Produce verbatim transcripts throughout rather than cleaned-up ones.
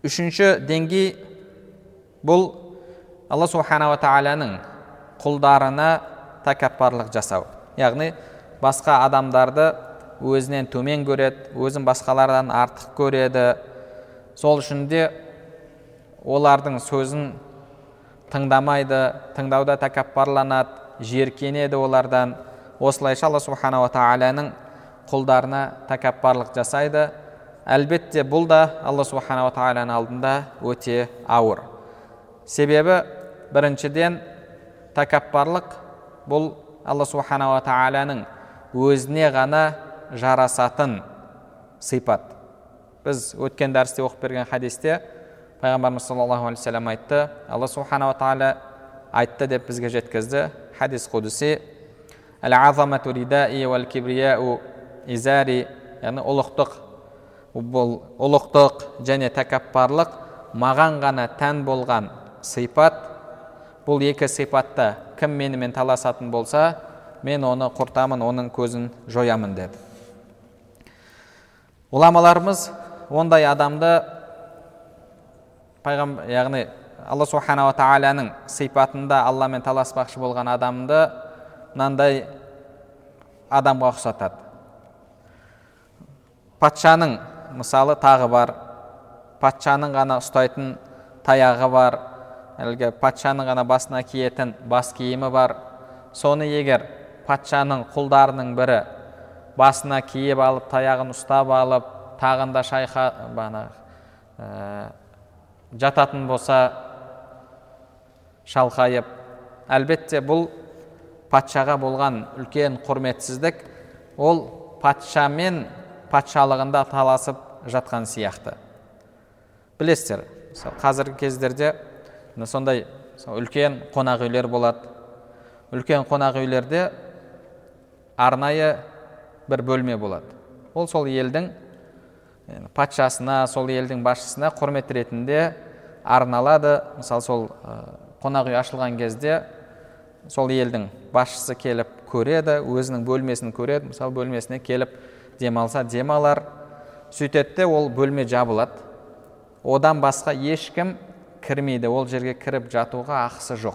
Үшінші деңгей бұл Алла Субханала Тағаланың құлдарына тәкаппарлық жасау. Яғни басқа адамдарды өзінен төмен көреді, өзін басқалардан артық көреді. Сол үшін де олардың сөзін тыңдамайды, тыңдауда тәкаппарланады, жиіркенеді олардан. Осылайша Алла Субханала Тағаланың құлдарына тәкаппарлық жасайды. Әлбетте бұл да Алла Субханала Тағаланың алдында өте ауыр. Себебі біріншіден тәкаппарлық бұл Алла Субханала Тағаланың өзіне ғана жарасатын сипат. Біз өткен дәрісте оқып берген хадисте Пайғамбарымыз саллаллаху алейхи вассалам айтты, Алла Субханала Тағала айтты деп бізге жеткізді. Хадис құдси: «Әл-азамату ридаи вәл кибрияу изари», яғни ұлықтық, бұл ұлықтық және тәкаппарлық маған ғана тән болған сипат. Бұл екі сипатта кім менімен таласатын болса, мен оны құртамын, оның көзін жоямын деді. Уламаларымыз ондай адамды, пайғамбар, яғни Алла Субханала Тағаланың сипатында Алламен таласпақшы болған адамды мынандай адамға ұқсатады. Патшаның мысалы тағы бар, патшаның ғана ұстайтын таяғы бар, әлгі патшаның ғана басына киетін бас киімі бар. Соны егер патшаның құлдарының бірі басына киіп алып, таяғын ұстап алып, тағында шайқа бана ә, жататын болса, шалқайып, әлбетте бұл патшаға болған үлкен құрметсіздік. Ол патшамен патшалығында таласып жатқан сияқты. Білесіздер, қазіргі кездерде сондай үлкен қонақ үйлер болады. Үлкен қонақ үйлерде арнайы бір бөлме болады. Ол сол елдің патшасына, сол елдің басшысына құрмет ретінде арналады. Мысалы, сол қонақ үй ашылған кезде сол елдің басшысы келіп көреді, өзінің бөлмесін көреді. Мысалы, бөлмесіне келіп демалса демалар. Сөйтетте ол бөлме жабылады. Одан басқа ешкім кірмейді. Ол жерге кіріп жатуға ақысы жоқ.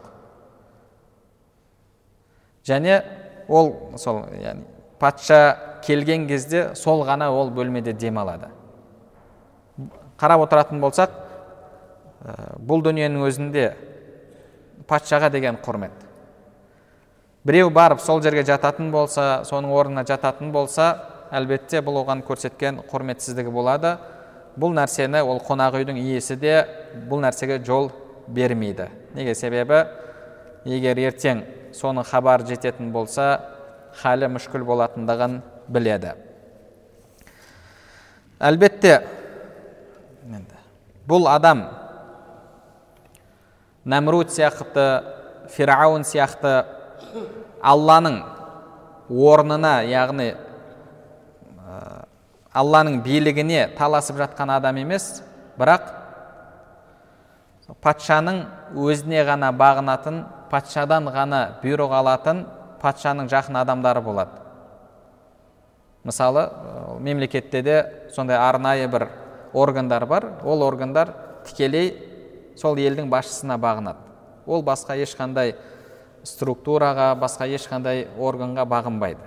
Және ол сол, яғни патша келген кезде сол ғана ол бөлмеде демалады. Қарап отыратын болсақ, бұл дүниенің өзінде патшаға деген құрмет. Біреу барып сол жерге жататын болса, соның орнына жататын болса, әлбетте бұл оған көрсеткен құрметсіздігі болады. Бұл нәрсені ол қонақ үйдің иесі де бұл нәрсеге жол бермейді. Неге? Себебі егер ертең соның хабар жететін болса, халі мүшкіл болатындығын біледі. Әлбетте бұл адам Нәмруд сияқты, Фирауын сияқты Алланың орнына, яғни Алланың билігіне таласып жатқан адам емес, бірақ патшаның өзіне ғана бағынатын, патшадан ғана бұйрық алатын патшаның жақын адамдары болады. Мысалы, мемлекетте де сондай арнайы бір органдар бар. Ол органдар тікелей сол елдің басшысына бағынады. Ол басқа ешқандай структураға, басқа ешқандай органға бағынбайды.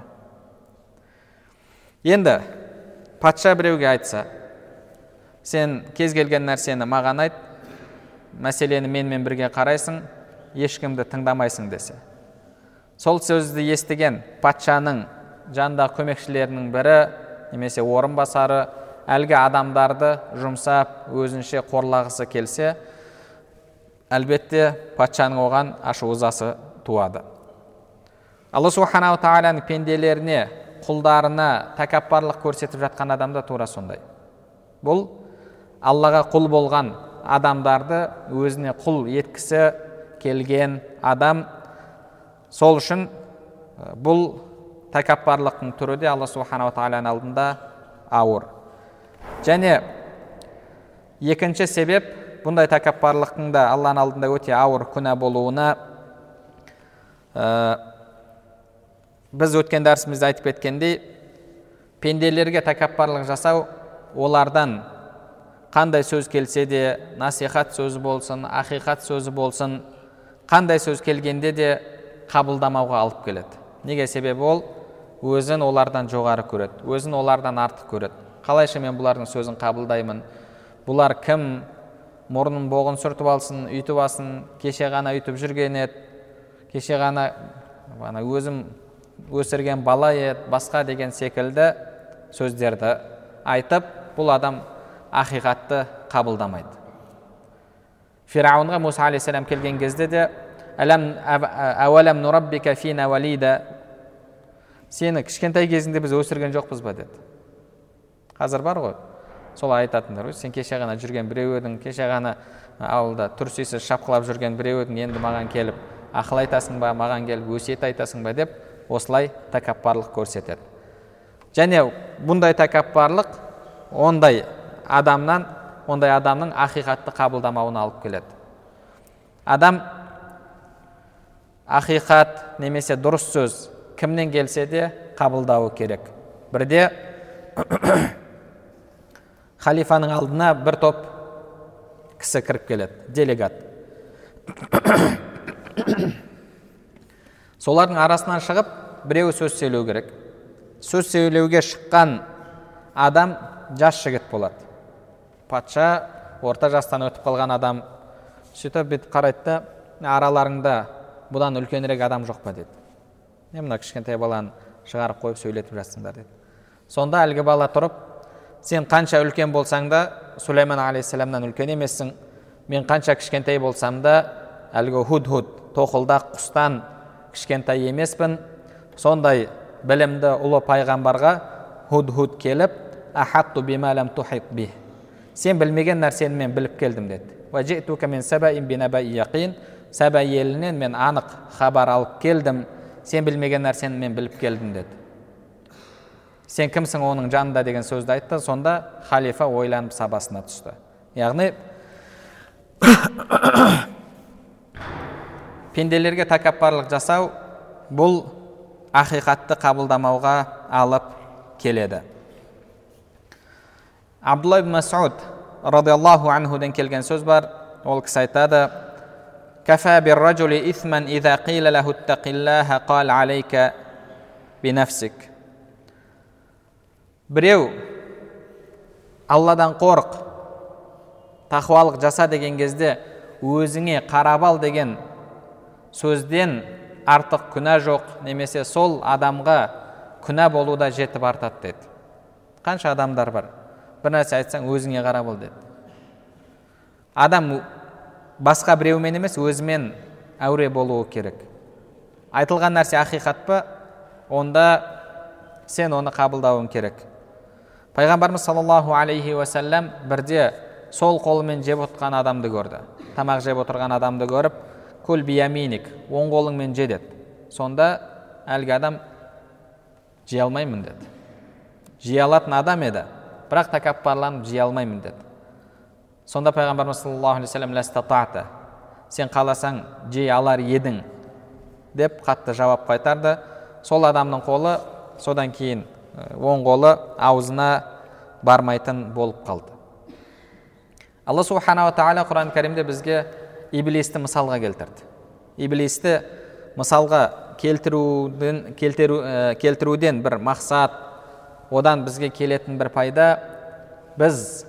Енді патша біреуге айтса, сен кез келген нәрсені маған айт, мәселені менімен бірге қарайсың, ешкімді тыңдамайсың десе. Сол сөзді естіген патшаның жанындағы көмекшілерінің бірі, немесе орынбасары, әлгі адамдарды жұмсап, өзінше қорлағысы келсе, әлбетте патшаның оған ашу-ызасы туады. Алла Субханала Тағаланың пенделеріне, құлдарына тәкаппарлық көрсетіп жатқан адамда тура сондай. Бұл Аллаға құл болған адамдарды өзіне құл еткісі келген адам. Сол үшін бұл тәкаппарлықтың түрі де Алла Субханала Тағаланың алдында ауыр. Және екінші себеп, бұндай тәкаппарлықтың да Алланың алдында өте ауыр күнә болуына, ә, біз өткен дәрісімізде айтып кеткендей, пенделерге тәкаппарлық жасау олардан қандай сөз келсе де, насихат сөзі болсын, ақиқат сөзі болсын, қандай сөз келгенде де қабылдамауға алып келеді. Неге? Себебі ол өзін олардан жоғары көреді, өзін олардан артық көреді. Қалайша мен бұлардың сөзін қабылдаймын? Бұлар кім? Мұрнын боғын сүртіп алсын, үйтіп алсын, кеше ғана үйтіп жүрген еді, кеше ғана өзім өсірген бала еді, басқа деген секілді сөздерді айтып, бұл адам ақиқатты қабылдамайды. Фирауынға Муса алейхиссалам келген кезде де «Әуәләм нураббика фина валида», сені кішкентай кезінде біз өсірген жоқпыз ба деді. Қазір бар ғой, сол айтатындар, сен кеше ғана жүрген біреу едің, кеше ғана ауылда түрсисіз шапқылап жүрген біреу едің, енді маған келіп ақыл айтасың ба, маған келіп өсиет айтасың ба деп осылай тәкаппарлық көрсетеді. Және бұндай тәкаппарлық ондай адамнан, ондай адамның ақиқатты қабылдамауына алып келеді. Адам ақиқат немесе дұрыс сөз кімнен келсе де қабылдауы керек. Бірде халифаның алдына бір топ кісі кіріп келеді, делегат. Солардың арасынан шығып, біреу сөз сөйлеу керек. Сөз сөйлеуге шыққан адам жас жігіт болады. Патша орта жастан өтіп қалған адам. Сөйтіп бет қарайды, араларыңда бұдан үлкенірек адам жоқ па деді. Не мына кішкентай баланы шығарып қойып сөйлетіп жатсыңдар деді. Сонда әлгі бала тұрып, сен қанша үлкен болсаң да Сулейман алейхиссаламнан үлкен емессің. Мен қанша кішкентай болсам да әлгі худ-худ, тоқылдақ құстан кішкентай емеспін. Сондай білімді ұлы пайғамбарға худ-худ келіп, ахатту бима лам тухит бих. Сен білмеген нәрсені мен біліп келдім деді. Ва жи'тука мин сабаин бинаба'i яқин. Саба елінен мен анық хабар алып келдім. Сен білмеген нәрсені мен біліп келдім деді. Сен кімсің оның жанында деген сөзді айтты. Сонда халифа ойланып сабасына түсті. Яғни пенделерге тәкаппарлық жасау бұл ақиқатты қабылдамауға алып келеді. Абдулла ибн Мас'уд радиаллаху анхуден келген сөз бар. Ол кісі айтады: «Кафа бир-раджули исман иза қила лаху аттақиллаха қал алейка бинafсик». Біреу Алладан қорық, тақуалық жаса деген кезде өзіңе қарап ал деген сөзден артық күнә жоқ, немесе сол адамға күнә болуда жетіп артады деді. Қанша адамдар бар, бір нәрсе айтсаң өзіңе қарап ал деді. Адам басқа біреумен емес, өзімен әуре болуы керек. Айтылған нәрсе ақиқат па, онда сен оны қабылдауың керек. Пайғамбарымыз саллаллаху алейхи ва саллям бірде сол қолымен жеп отырған адамды көрді. Тамақ жеп отырған адамды көріп, «Кул бияминик», оң қолыңмен же деді. Сонда әлгі адам жей алмаймын деді. Жей алатын адам еді, бірақ тәкаппарланып жей алмаймын деді. Сонда пайғамбарымыз саллаллаху алейхи ва саллям «Ластатa'та», сен қаласаң жей алар едің деп қатты жауап қайтарды. Сол адамның қолы содан кейін оң қолы аузына бармайтын болып қалды. Алла субхана ва тағала Құран кәрімде бізге иблисті мысалға келтірді. Иблисті мысалға келтіруден, келтіру, ә, келтіруден бір мақсат, одан бізге келетін бір пайда, біз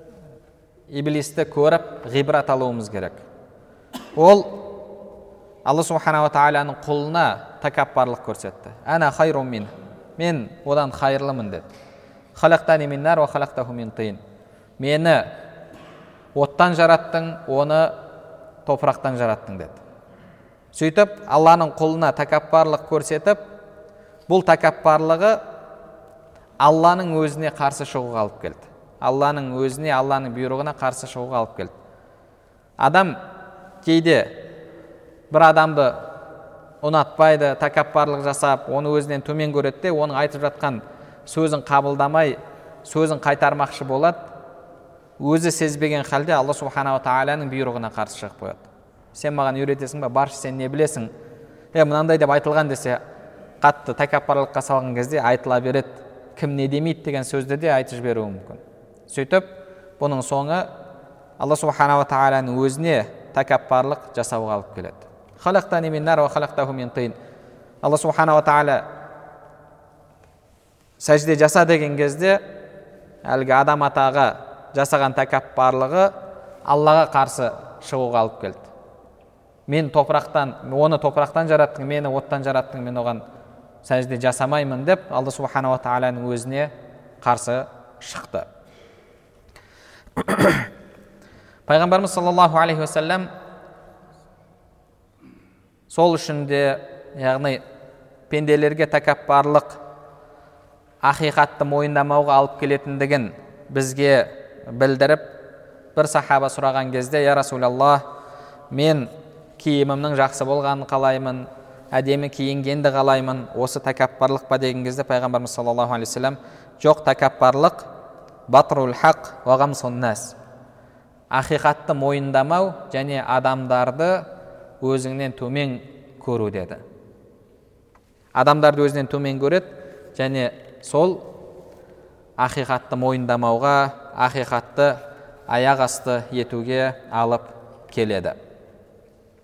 иблисті көріп ғибрат алуымыз керек. Ол Алла субхана ва тағаланың құлына тәкаппарлық көрсетті. Ана хайрун мин, мен одан хайырлымын деді. Халақтани мин нар ва халақтаху мин тин. Мені оттан жараттың, оны топырақтан жараттың деді. Сөйтіп, Алланың құлына тәкаппарлық көрсетіп, бұл тәкаппарлығы Алланың өзіне қарсы шығуға алып келді. Алланың өзіне, Алланың бұйрығына қарсы шығуға алып келді. Адам кейде бір адамды ұнатпайды, тәкаппарлық жасап, оны өзінен төмен көреді де, оның айтып жатқан сөзін қабылдамай, сөзін қайтармақшы болады. Өзі сезбеген халде Алла субхана ва тағаланың бұйрығына қарсы шығып қояды. Сен маған үйретесің ба, баршы сен не білесің? Е, мынандай деп айтылған десе, қатты тәкаппарлыққа салған кезде айтыла береді. Кім не демейді деген сөзді де айтып жіберуі мүмкін. Сөйтіп, бұның соңы Алла субханала тағаланың өзіне тәкаппарлық жасауға алып келеді. Халақтани мин нар ва халақтаху мин тин. Алла субханала тағала сәжде жаса деген кезде әлгі адам атаға жасаған тәкаппарлығы Аллаға қарсы шығуға алып келді. Мен топырақтан, оны топырақтан жараттың, мені оттан жараттың, мен оған сәжде жасамаймын деп Алла субханала тағаланың өзіне қарсы шықты. Пайғамбарымыз саллаллаху алейхи уассалам сол үшін де, яғни пенделерге тәкаппарлық ақиқатты мойындамауға алып келетіндігін бізге білдіріп, бір сахаба сұраған кезде: я Расулаллах, мен киімімнің жақсы болғанын қалаймын, әдемі киінгенді қалаймын, осы тәкаппарлық па деген кезде Пайғамбарымыз саллаллаху алейхи вассалам: жоқ, тәкаппарлық батрул хақ ва гамсун нас, ақиқатты мойындамау және адамдарды өзіңнен төмен көру деді. Адамдарды өзінен төмен көреді және сол ақиқатты мойындамауға, ақиқатты аяқ асты етуге алып келеді.